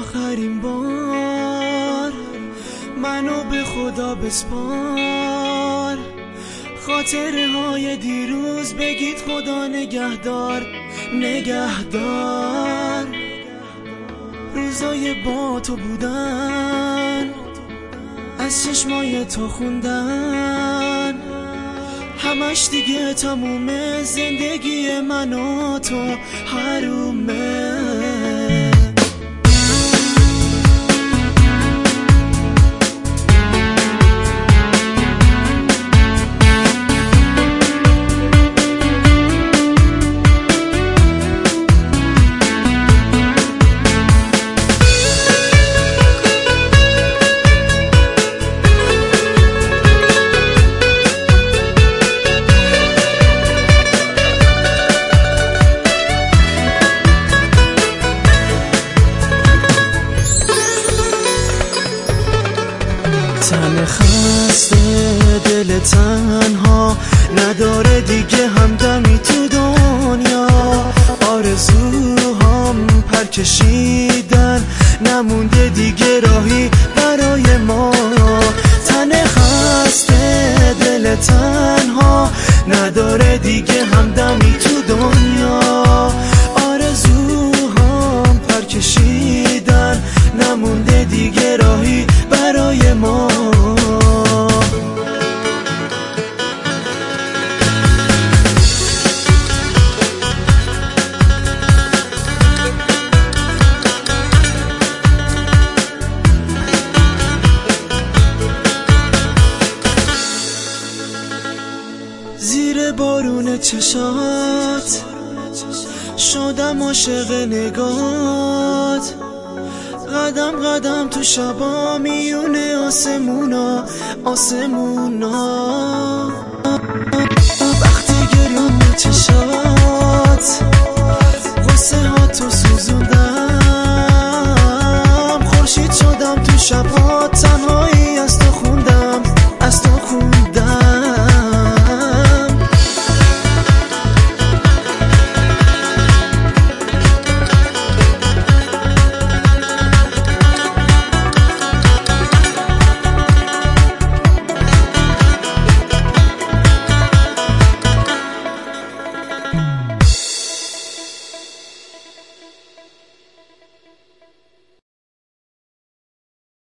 آخرین بار منو به خدا بسپار، خاطره های دیروز بگید خدا نگهدار نگهدار. روزای با تو بودن، از چشمای تو خوندن، همش دیگه تمومه، زندگی من و تو حرومه. تن خسته دل تنها نداره دیگه همدمی تو دنیا، آرزوهام پر کشیدن، نمونده دیگه راهی برای ما. تن خسته دل تنها نداره دیگه همدمی تو دنیا، آرزوهام پر کشیدن، نمونده دیگه راهی برای ما. زیر بارون چشات شدم عاشق نگات، قدم قدم تو شبا میونه آسمونا آسمونا. وقتی گریون چشات